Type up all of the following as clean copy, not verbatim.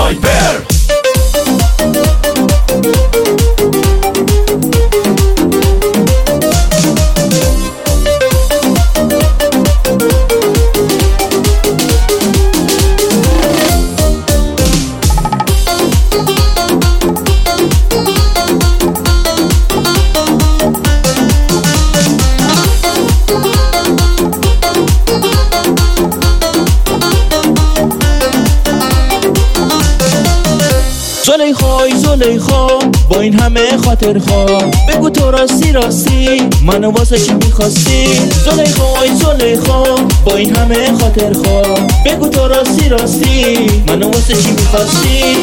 اسنایپر. زلیخای زلیخا با این همه خاطر خواه، بگو تو راستی راستی منو واسه چی میخواستی؟ زلیخای زلیخا با این همه خاطر خواه، بگو تو راستی راستی منو واسه چی میخواستی؟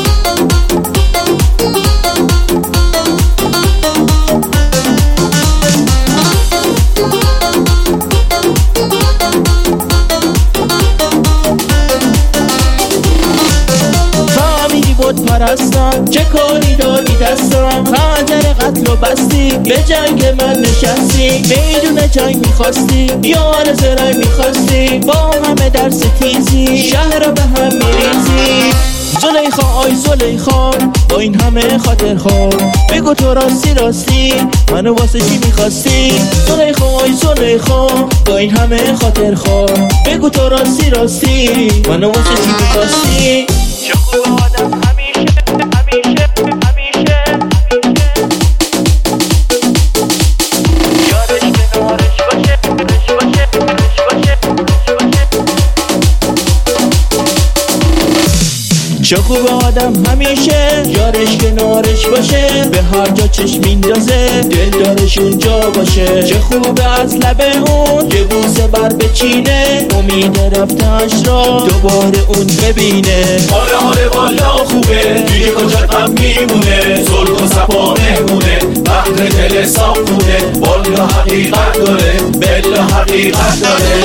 پرستم چه کاری دادی دستم، خنجر قتل و بستی به جنگ من نشستی، میدون جنگ میخواستی یار زرنگ میخواستی، با همه در ستیزی شهر رو به هم میریزی. زلیخا آی زلیخا با این همه خاطر خواه، بگو تو راستی راستی منو واسه چی میخواستی؟ زلیخا آی زلیخا با این همه خاطر خواه، بگو تو راستی راستی منو واسه چی میخواستی؟ چه خوب آدم چه خوب آدم همیشه یارش کنارش باشه، به هر جا چشم میندازه دلدارش اونجا باشه. چه خوبه از لب اون یه بوسه بر بچینه، امید رفتنش را دوباره اون ببینه. آره والا خوبه دیگه کجا غم میمونه، صلح و صفا مهمونه بحر دل صاف خونه، والا حقیقت داره بلا حقیقت داره.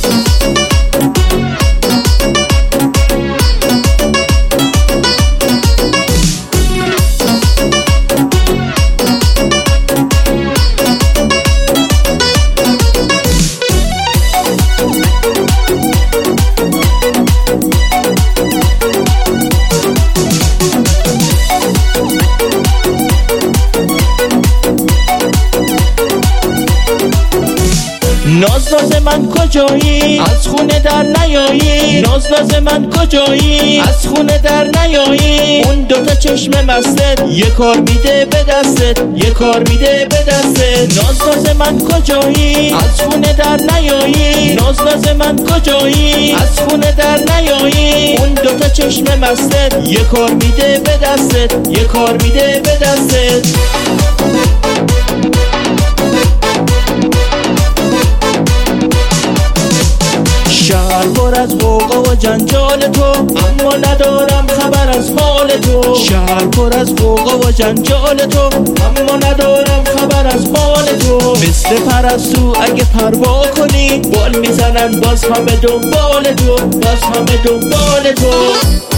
ناز ناز من کجایی از خونه در نیایی، ناز ناز من کجایی از خونه در نیایی، اون دوتا چشم مستت یه کار میده به دستت یه کار میده به دستت. ناز ناز من کجایی از خونه در نیایی، ناز ناز من کجایی از خونه در نیایی، اون دوتا چشم مستت یه کار میده به دستت یه کار میده به دستت. شهر پر از غوغا و جنجال تو، اما ندارم خبر از حال تو. شهر پر از غوغا و جنجال تو، اما ندارم خبر از حال تو. مثل پرستو اگه پروا کنی بال میزنن باز همه دنبال تو، باز همه دنبال تو.